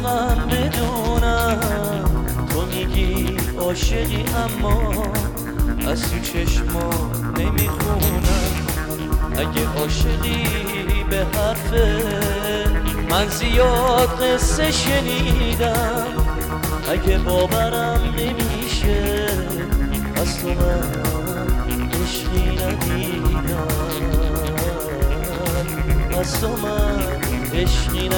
عاشقم بدونم. تو میگی عاشقی اما از تو چشما نمیخونم. اگه عاشقی به حرف من زیاد قصه شنیدم. اگه باورم نمیشه از تو من عشقی ندیدم. از تو من عشقی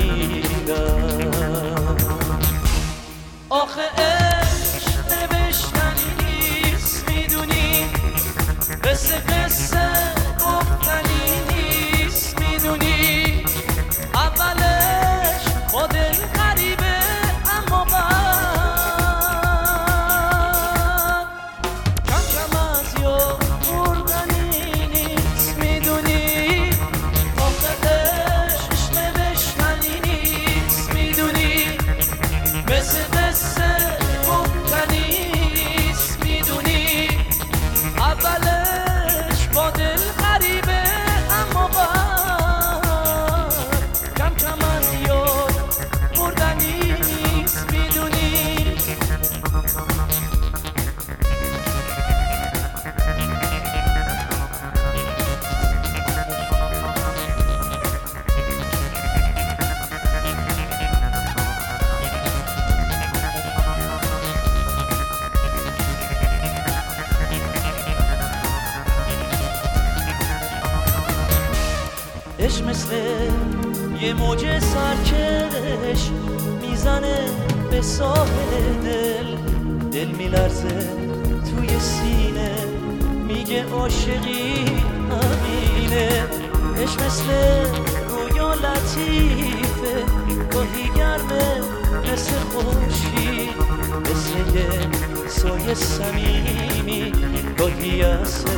ندیدم. آخه عشق نوشتنی نیست میدونی، قصه قصه گفتنی نیست میدونی. اولش با دل غریبه اما بعد کم کم از یاد بردنی نیست میدونی. آخه عشق نوشتنی نیست میدونی، مثل قصه گفتنی نیست میدونی. اولش با دل غریبه اما بعد کم کم از یاد بردنی نیست میدونی. عشق مثل یه موج سرکش میزنه به ساحل دل. دل میلرزه توی سینه میگه عاشقی همینه. عشق مثل رویا لطیفه، گاهی گرمه مثل خورشید، مثل یه سایه صمیمی، گاهی یأسه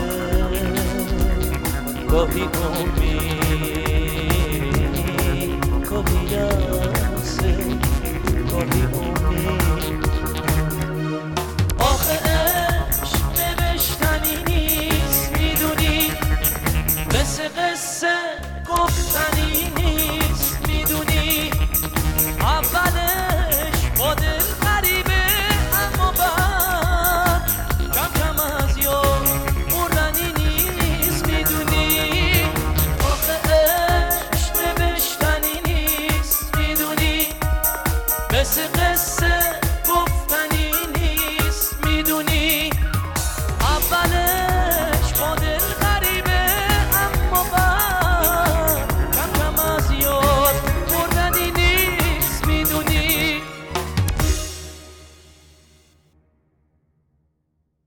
گاهی امید.